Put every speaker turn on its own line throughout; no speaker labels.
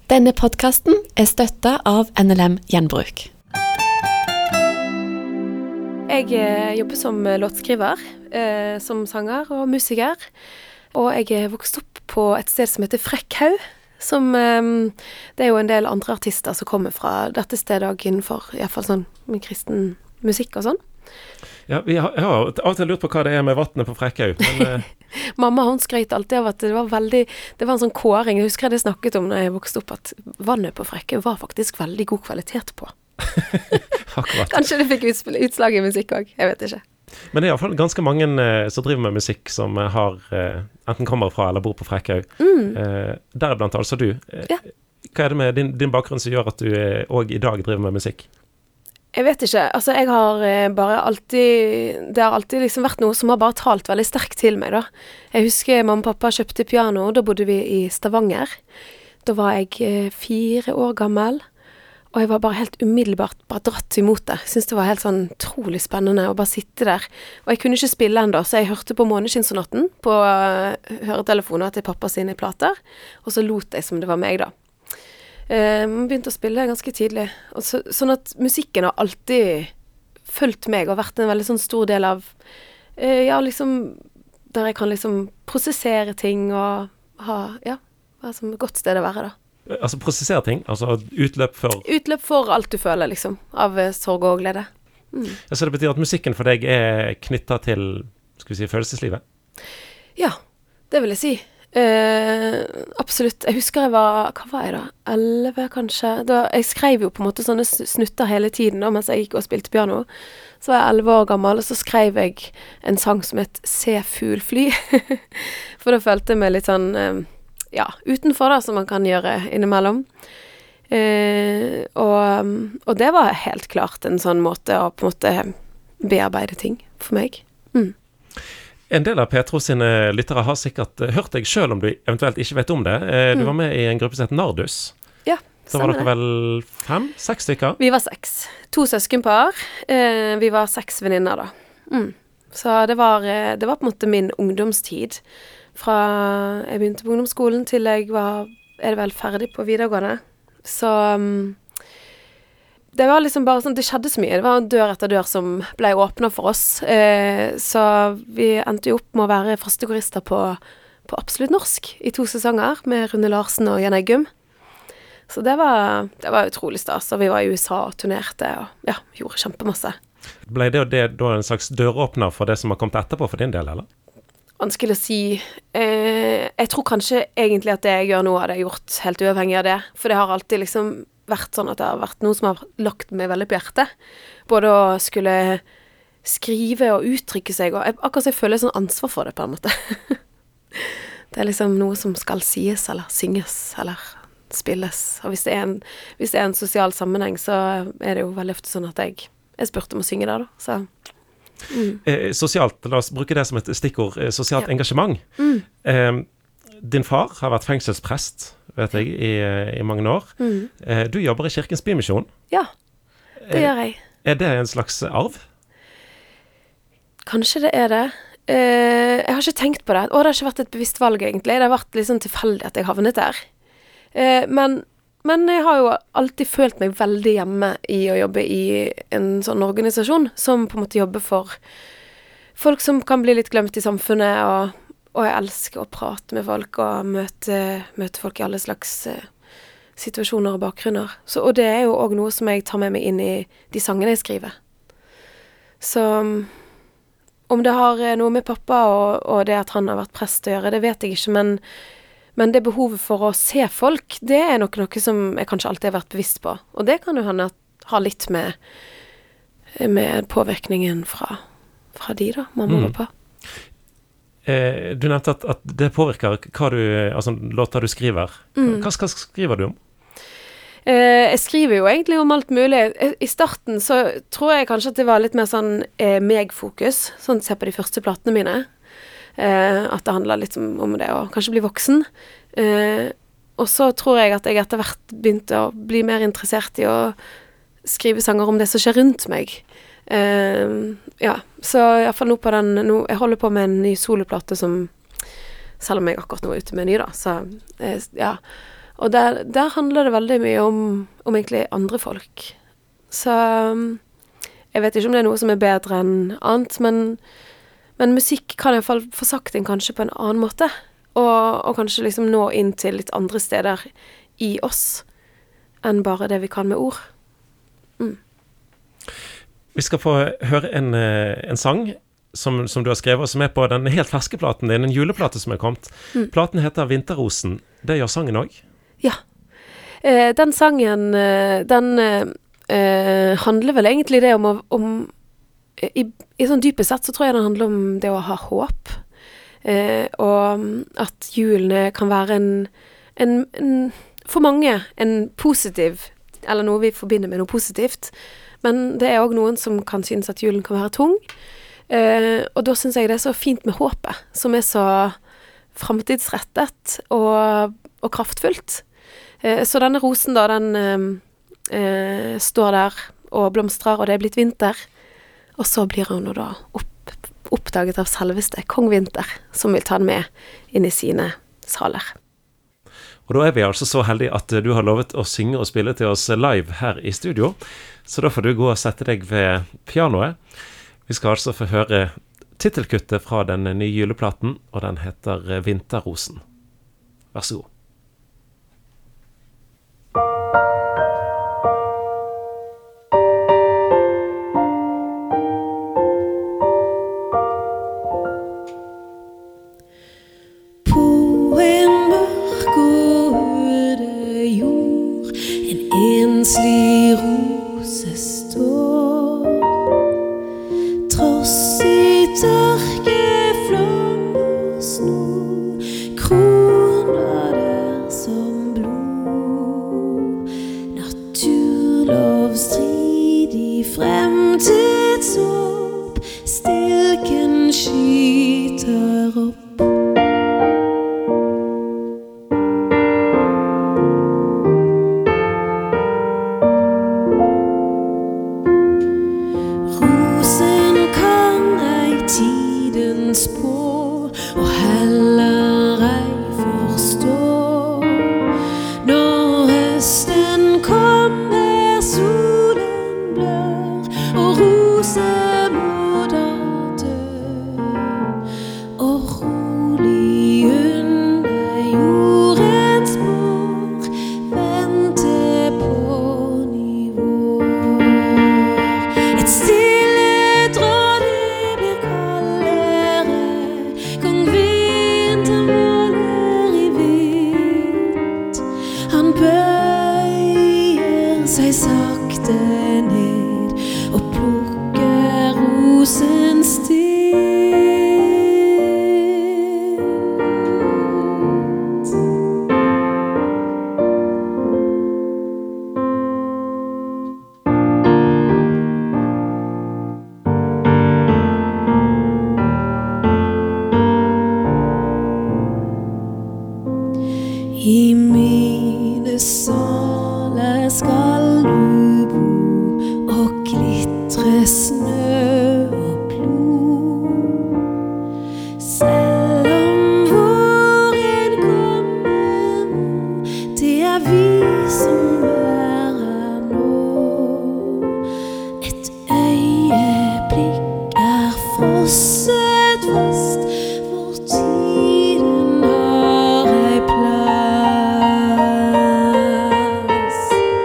Denne podcasten støttet av NLM Gjenbruk. Jeg jobber som låtskriver, som sanger og musiker. Og jeg vokst opp på et sted som heter Frekkhaug, som det jo en del andre artister som kommer fra dette stedet innenfor i hvert fall sånn med kristen musikk og sånn.
Ja, jeg har av og til lurt på hva det med vattnet på Frekkhaug, men...
Mamma, hun skrøt alltid av at det var en sånn kåring. Jeg husker jeg snakket om når jeg vokste opp at vannet på Frekkhaug var faktisk veldig god kvalitet på.
Akkurat.
Kanskje det fikk utslag i musikk også, jeg vet ikke.
Men det er i hvert fall ganske mange som driver med musikk som har enten kommer fra eller bor på Frekkhaug. Deriblant altså du.
Ja.
Hva er det med din bakgrunn som gjør at du også i dag driver med musikk?
Jeg vet ikke, altså jeg har bare alltid, det har alltid liksom vært noe som har bare talt veldig sterkt til meg da. Jeg husker mamma og pappa kjøpte piano, da bodde vi i Stavanger. Da var jeg 4 år gammel, og jeg var bare helt umiddelbart bare dratt imot det. Jeg synes det var helt sånn utrolig spennende å bare sitte der. Og jeg kunne ikke spille enda, så jeg hørte på Måneskinsonaten på høretelefoner til pappa sine plater, og så lot jeg som det var meg da. Begynte å spille ganske tidlig. Og sånn at musikken har alltid fulgt meg og vært en veldig sånn stor del av liksom der jeg kan liksom prosessere ting og være som et godt sted å være da.
Altså prosessere ting? Altså utløp for... Utløp
for alt du føler liksom, av sorg og glede.
Ja, så det betyr at musikken for deg er knyttet til, skal vi si, følelseslivet? Ja,
det vil jeg si. Absolutt. Jeg husker jeg var, hva var jeg da? 11 kanskje. Jeg skrev jo på en måte sånne snutter hele tiden da, mens jeg gikk og spilte piano. Så var jeg 11 år gammel, og så skrev jeg en sang som het Se fugl fly. For da følte jeg meg litt sånn, utenfor da, som man kan gjøre innimellom. Og det var helt klart en sånn måte å på en måte bearbeide ting for meg.
En del av Petro sine lyttere har sikkert hørt deg selv om du eventuelt ikke vet om det. Du var med i en gruppe som heter Nardus.
Ja,
så var dere vel 5-6 stykker?
Vi var 6. 2 søskenpar. Vi var 6 venninner da. Så det var på en måte min ungdomstid. Fra jeg begynte på ungdomsskolen til jeg var, det vel ferdig på videregående. Så... det var liksom bare sånn, det skjedde så mye. Det var dør etter dør som ble åpnet for oss. Så vi endte jo opp med å være førstekorister på Absolutt Norsk i 2 sesonger med Rune Larsen og Jan Eggum. Så det var utrolig stas. Og vi var i USA og turnerte og gjorde kjempemasse.
Ble det da en slags døråpner for det som har kommet etterpå for din del, eller?
Vanskelig å si. Jeg tror kanskje egentlig at det jeg gjør nå hadde jeg gjort helt uavhengig av det. For det har alltid liksom... vært sånn at det har vært noe som har lagt meg veldig på hjertet. Både å skulle skrive og uttrykke seg, og akkurat så jeg føler sånn ansvar for det på en måte. Det er liksom noe som skal sies, eller synges, eller spilles. Og hvis det er en sosial sammenheng, så er det jo veldig ofte sånn at jeg spurte om å synge der da. Så,
Sosialt, la oss bruke det som et stikkord, sosialt engasjement. Din far har vært fengselsprest, vet jeg, i mange år. Du jobber i Kirkens Bymisjon.
Ja, det gjør jeg.
Er det en slags arv?
Kanskje det er det. Jeg har ikke tenkt på det. Det har ikke vært et bevisst valg egentlig. Det har vært litt sånn tilfeldig at jeg havnet der. Men jeg har jo alltid følt meg veldig hjemme i å jobbe i en sånn organisasjon som på en måte jobber for folk som kan bli litt glemt i samfunnet, og jeg elsker å prate med folk og møte folk i alle slags situasjoner og bakgrunner. Og det er jo også noe som jeg tar med meg inn i de sangene jeg skriver. Så om det har noe med pappa og det at han har vært prest å gjøre, det vet jeg ikke, men det behovet for å se folk, det er nok noe som jeg kanskje alltid har vært bevisst på. Og det kan jo hende ha litt med påvirkningen fra de da, mamma og pappa.
Du nevnte at det påvirker låter du skriver. Hva skriver du om?
Jeg skriver jo egentlig om alt mulig. I starten så tror jeg kanskje at det var litt mer sånn meg-fokus, sånn se på de første platene mine. At det handler litt om det å kanskje bli voksen. Og så tror jeg at jeg etter hvert begynte å bli mer interessert i å skrive sanger om det som skjer rundt meg. Så i hvert fall nå jeg holder på med en ny soloplate som, selv om jeg akkurat nå er ute med en ny da, så Og der handler det veldig mye om egentlig andre folk. Så jeg vet ikke om det noe som bedre enn annet, men musikk kan I hvert fall få sagt inn kanskje på en annen måte, og kanskje liksom nå inn til litt andre steder I oss, enn bare det vi kan med ord.
Vi skal få høre en sang som du har skrevet, som på den helt ferske platen din, en juleplate som kommet. Platen heter Vinterrosen. Det gjør sangen også?
Ja. Den sangen, den handler vel egentlig det om I sånn dypest sett så tror jeg den handler om det å ha håp. Og at julene kan være for mange en positiv, eller noe vi forbinder med noe positivt. Men det også noen som kan synes at julen kan være tung. Og da synes jeg det så fint med håpet, som så fremtidsrettet og kraftfullt. Så denne rosen da, den står der og blomstrer, og det blitt vinter. Og så blir hun da oppdaget av selveste Kong Vinter, som vil ta den med inn I sine saler.
Og da vi altså så heldige at du har lovet å synge og spille til oss live her I studio. Så da får du gå og sette deg ved pianoet. Vi skal altså få høre titelkuttet fra den nye juleplaten, og den heter Vinterrosen. Vær så god.
Enslig rose står, tross I tørke, flom og sno, kronblader som blod, naturlov stridig fremtidshåp, stilken skyter opp. I mine saler skal du bo og glitre snø og blod. Selv om våren kommer, det vi som her nå. Et øyeblikk frosset fast, hvor tiden har ei plass.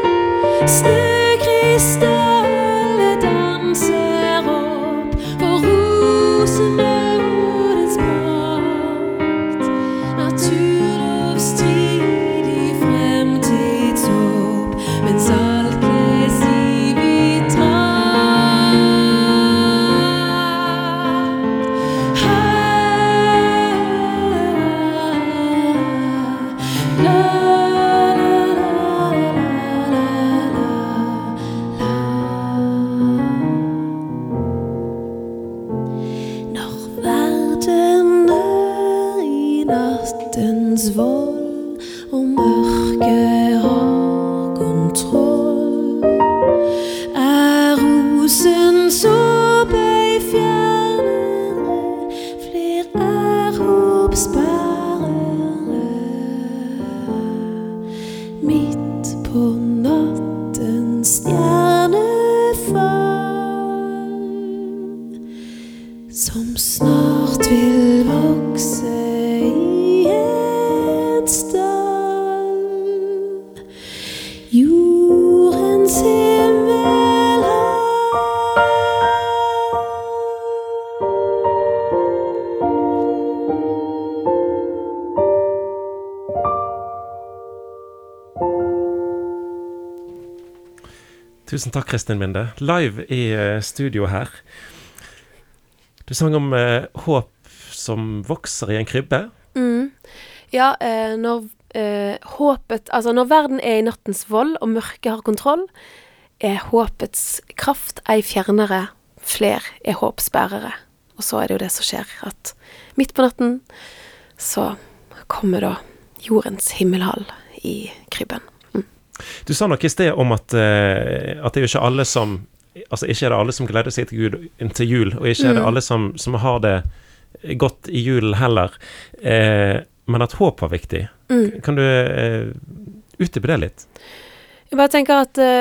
Snøkrystallet danser opp for rosene og dens makt. Naturlovsstridig fremtidshåp. på nattens stjernefall, som snart vil vokse i en stall. Jordens
Tusen takk, Kristin Minde. Live i studio her. Du sang om håp som vokser i en krybbe.
Ja, når håpet, altså når verden er i nattens vold og mørket har kontroll, er håpets kraft ei fjernere, fler er håpsbærere. Og så er det jo det som skjer, at midt på natten så kommer da jordens himmelhall i krybben.
Du sa nok i sted om at det er jo ikke alle som, altså ikke er det alle som gleder seg til jul, og ikke er det alle som har det godt i julen heller, men at håp var viktig. Kan du utdype det litt?
Jeg bare tenker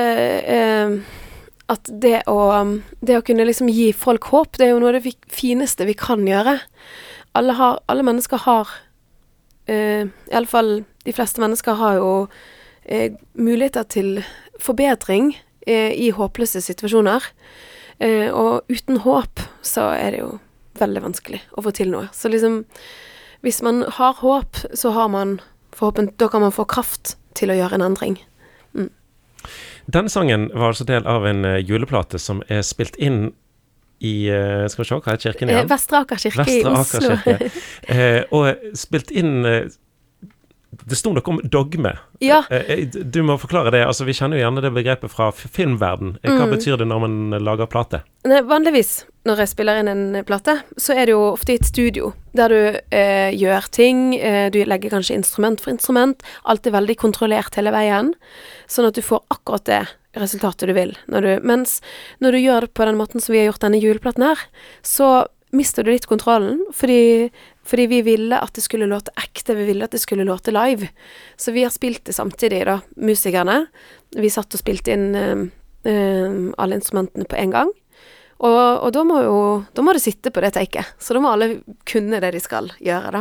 at det å kunne liksom gi folk håp, det er jo noe av det fineste vi kan gjøre. Alle mennesker har, i alle fall de fleste mennesker har jo muligheter til forbedring i håpløse situasjoner. Og uten håp så er det jo veldig vanskelig å få til noe. Så liksom, hvis man har håp, så har man da kan man få kraft til å gjøre en endring.
Denne sangen var altså del av en juleplate som er spilt inn i, skal vi se, hva er kirken igjen?
Vestre Aker kirke i Oslo.
Og spilt inn, det stod nok om dogme.
Ja.
Du må forklare det. Altså, vi kjenner jo gjerne det begrepet fra filmverden. Hva betyr det når man lager plate?
Nei, vanligvis, når jeg spiller inn en plate, så er det jo ofte i et studio, der du gjør ting, du legger kanskje instrument for instrument, alt er veldig kontrollert hele veien, sånn at du får akkurat det resultatet du vil. Mens når du gjør det på den måten som vi har gjort denne juleplaten her, så mister du litt kontrollen, fordi vi ville at det skulle låte ekte, vi ville at det skulle låte live. Så vi har spilt det samtidig da, musikerne. Vi satt og spilte inn alle instrumentene på en gang. Og da må det sitte på det taket. Så da må alle kunne det de skal gjøre da.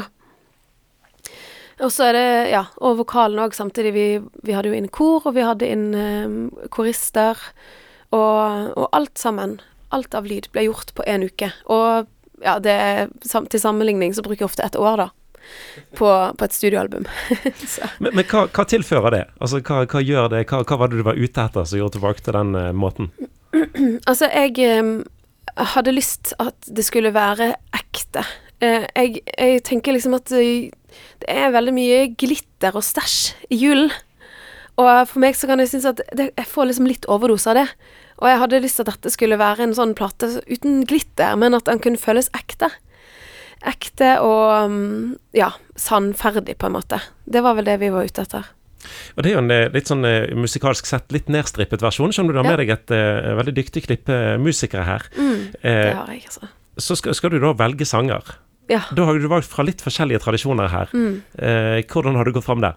Og så er det, ja, og vokalen også samtidig. Vi hadde jo inn kor, og vi hadde inn korister, og alt sammen. Alt av lyd ble gjort på en uke. Og ja, til sammenligning så bruker jeg ofte 1 år da, på et studioalbum.
Men hva tilfører det? Altså, hva gjør det? Hva var det du var ute etter som gjorde tilbake til den måten?
Altså, jeg hadde lyst at det skulle være ekte. Jeg tenker liksom at det er veldig mye glitter og stæsj i julen. Og for meg så kan jeg synes at jeg får liksom litt overdose av det. Og jeg hadde lyst til at dette skulle være en sånn plate uten glitter, men at den kunne føles ekte. Ekte og, ja, sannferdig på en måte. Det var vel det vi var ute etter.
Og det er jo en litt sånn musikalsk sett litt nedstrippet versjon. Skjønner du har med deg et veldig dyktig klippe musikere her.
Det har jeg, altså.
Så skal du da velge sanger.
Ja.
Da har du valgt fra litt forskjellige tradisjoner her. Hvordan har du gått frem der?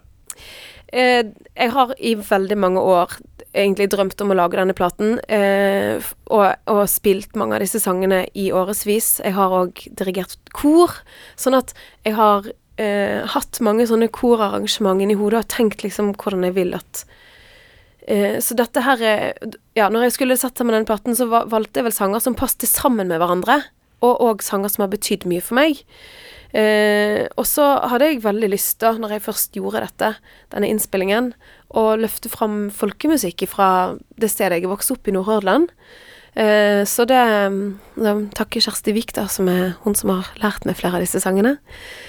Jeg har i veldig mange år egentlig drømt om å lage denne platen, og spilt mange av disse sangene i årevis. Jeg har også dirigert kor, sånn at jeg har hatt mange sånne korarrangement i hodet og tenkt liksom hvordan jeg vil at så dette her ja, når jeg skulle sette sammen denne platen, så valgte jeg vel sanger som passte sammen med hverandre, og sanger som har betydd mye for meg. Og så hadde jeg veldig lyst da, når jeg først gjorde denne innspillingen, å løfte fram folkemusikk fra det stedet jeg vokste opp i Nordhordland. Så da takker Kjersti Vik da, som er hun som har lært meg flere av disse sangene.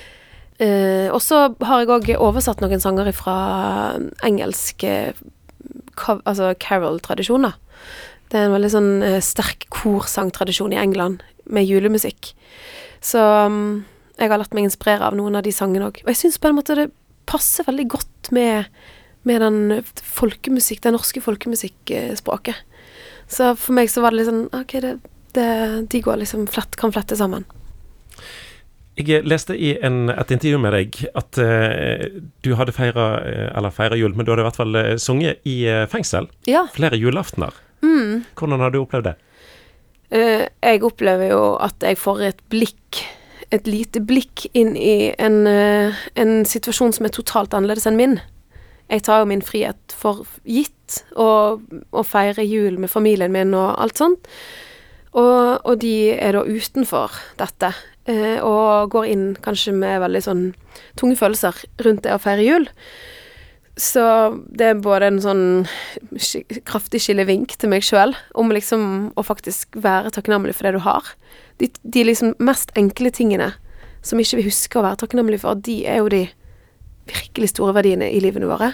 Og så har jeg også oversatt noen sanger fra engelsk altså carol-tradisjon da. Det er en veldig sånn sterk korsangtradisjon i England med julemusikk. Så jeg har latt meg inspirere av noen av de sangene også. Og jeg synes på en måte det passer veldig godt med den folkemusikk, det norske folkemusikkspråket. Så for meg så var det litt sånn, ok, de går liksom kan flette sammen.
Jeg leste i et intervju med deg at du hadde feiret jul, men du hadde i hvert fall sunget i fengsel.
Ja.
Flere julaftener. Hvordan har du opplevd det?
Jeg opplever jo at jeg får et lite blikk inn i en situasjon som totalt annerledes enn min. Jeg tar jo min frihet for gitt, og feirer jul med familien min og alt sånt. Og de da utenfor dette, og går inn kanskje med veldig sånn tunge følelser rundt det å feire jul. Så det både en sånn kraftig skillevink til meg selv, om liksom å faktisk være takknemlig for det du har. De liksom mest enkle tingene, som ikke vi husker å være takknemlig for, de jo de virkelig store verdiene i livene våre.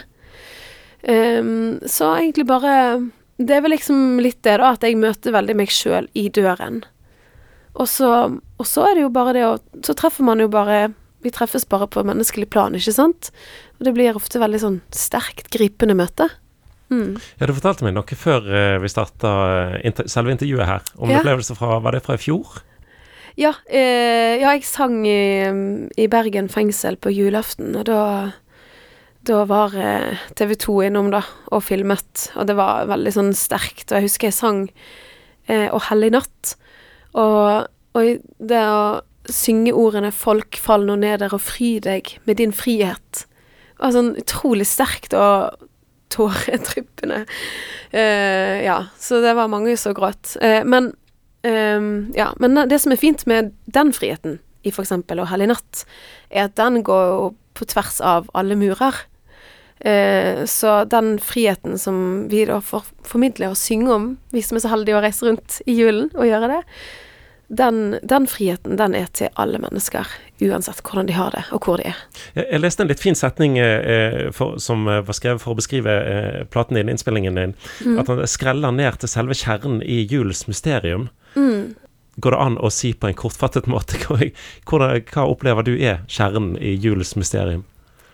Så egentlig bare, det vel liksom litt det da, at jeg møter veldig meg selv i døren. Og så det jo bare det, så treffer man jo bare, vi treffes bare på menneskelig plan, ikke sant? Og det blir ofte veldig sånn sterkt gripende møte.
Ja, du fortalte meg noe før vi startet selve intervjuet her, om opplevelser var det fra i fjor?
Ja, jeg sang i Bergen fengsel på julaften, og da var TV 2 innom da, og filmet, og det var veldig sånn sterkt, og jeg husker jeg sang «Og hellig natt», og det å synge ordene «Folk, fall nå neder og fry deg med din frihet», var sånn utrolig sterkt og tåretryppende. Ja, så det var mange som gråt. Men det som fint med den friheten, i for eksempel «Og hellig natt», at den går jo på tvers av alle murer. Så den friheten som vi da får formidle og synge om, vi som så heldige å reise rundt i julen og gjøre det, den friheten, den til alle mennesker, uansett hvordan de har det, og hvor de
Jeg leste en litt fin setning som var skrevet for å beskrive platen din, innspillingen din, at han skreller ned til selve kjernen i julens mysterium. Går det an å si på en kortfattet måte, hva opplever du kjernen i julens mysterium?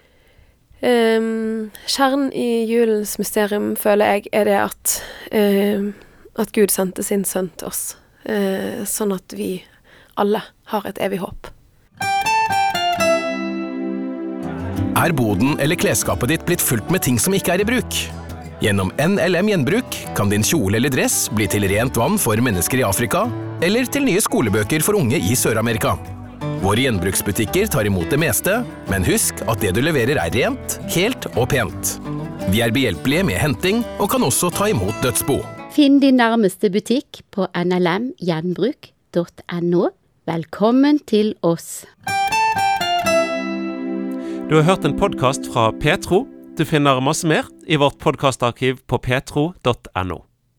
Kjernen i julens mysterium, føler jeg, det at Gud sendte sin sønn til oss. Sånn at vi alle har et evig håp.
Boden eller klesskapet ditt blitt fullt med ting som ikke i bruk? Gjennom NLM Gjenbruk kan din kjole eller dress bli til rent vann for mennesker i Afrika, eller til nye skolebøker for unge i Sør-Amerika. Våre gjenbruksbutikker tar imot det meste, men husk at det du leverer rent, helt og pent. Vi behjelpelige med henting, og kan også ta imot dødsbo.
Finn din nærmeste butikk på nlmgjenbruk.no. Velkommen til oss.
Du har hørt en podcast fra Petro. Du finner masse mer i vårt podcastarkiv på petro.no.